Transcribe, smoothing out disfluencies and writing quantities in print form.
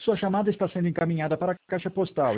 Sua chamada está sendo encaminhada para a caixa postal.